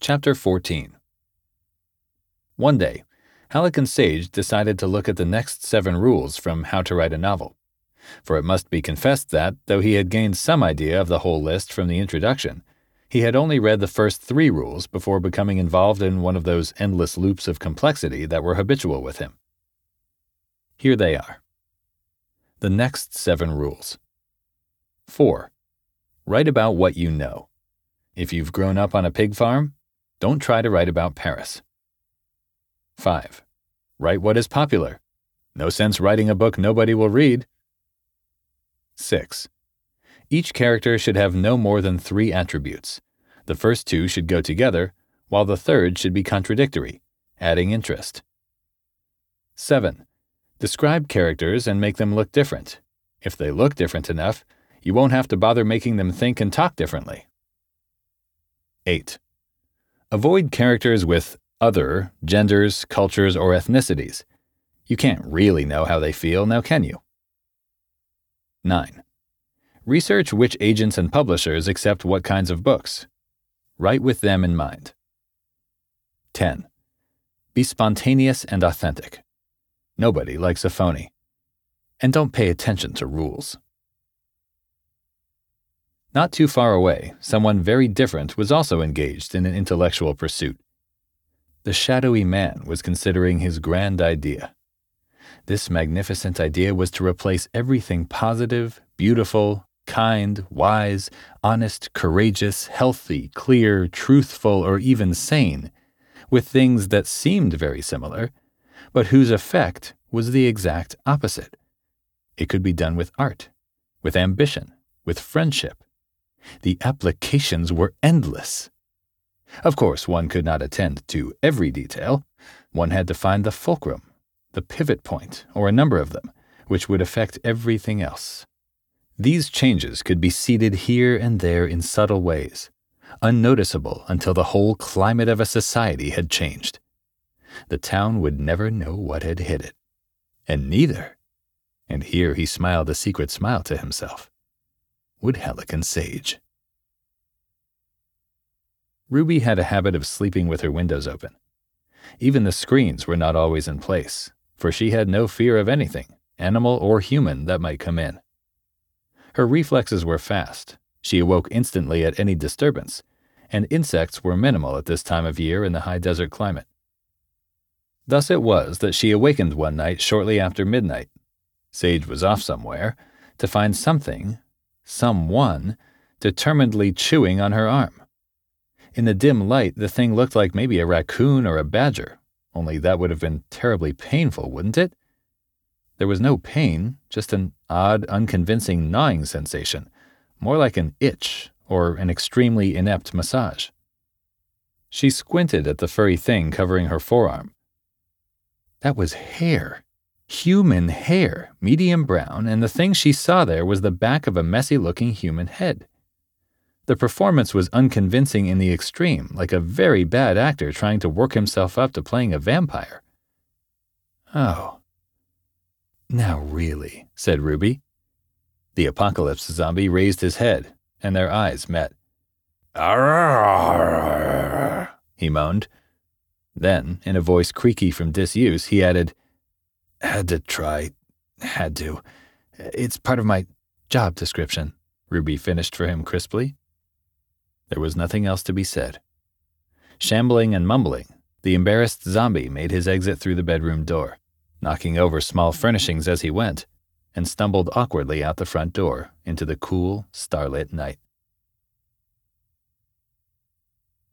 Chapter 14. One day, Halleck and Sage decided to look at the next 7 rules from How to Write a Novel. For it must be confessed that, though he had gained some idea of the whole list from the introduction, he had only read the first 3 rules before becoming involved in one of those endless loops of complexity that were habitual with him. Here they are. The next 7 rules. 4. Write about what you know. If you've grown up on a pig farm, don't try to write about Paris. 5. Write what is popular. No sense writing a book nobody will read. 6. Each character should have no more than 3 attributes. The first 2 should go together, while the third should be contradictory, adding interest. 7. Describe characters and make them look different. If they look different enough, you won't have to bother making them think and talk differently. 8. Avoid characters with other genders, cultures, or ethnicities. You can't really know how they feel, now can you? 9. Research which agents and publishers accept what kinds of books. Write with them in mind. 10. Be spontaneous and authentic. Nobody likes a phony. And don't pay attention to rules. Not too far away, someone very different was also engaged in an intellectual pursuit. The shadowy man was considering his grand idea. This magnificent idea was to replace everything positive, beautiful, kind, wise, honest, courageous, healthy, clear, truthful, or even sane with things that seemed very similar, but whose effect was the exact opposite. It could be done with art, with ambition, with friendship. The applications were endless. Of course, one could not attend to every detail. One had to find the fulcrum, the pivot point, or a number of them, which would affect everything else. These changes could be seeded here and there in subtle ways, unnoticeable until the whole climate of a society had changed. The town would never know what had hit it. And neither, and here he smiled a secret smile to himself, would Halleck and Sage. Ruby had a habit of sleeping with her windows open. Even the screens were not always in place, for she had no fear of anything, animal or human, that might come in. Her reflexes were fast. She awoke instantly at any disturbance, and insects were minimal at this time of year in the high desert climate. Thus it was that she awakened one night shortly after midnight. Sage was off somewhere, to find someone, determinedly chewing on her arm. In the dim light, the thing looked like maybe a raccoon or a badger, only that would have been terribly painful, wouldn't it? There was no pain, just an odd, unconvincing gnawing sensation, more like an itch or an extremely inept massage. She squinted at the furry thing covering her forearm. That was hair. Human hair, medium brown, and the thing she saw there was the back of a messy-looking human head. The performance was unconvincing in the extreme, like a very bad actor trying to work himself up to playing a vampire. Oh. Now really, said Ruby. The apocalypse zombie raised his head, and their eyes met. Arrgh, he moaned. Then, in a voice creaky from disuse, he added, Had to. It's part of my job description, Ruby finished for him crisply. There was nothing else to be said. Shambling and mumbling, the embarrassed zombie made his exit through the bedroom door, knocking over small furnishings as he went, and stumbled awkwardly out the front door into the cool, starlit night.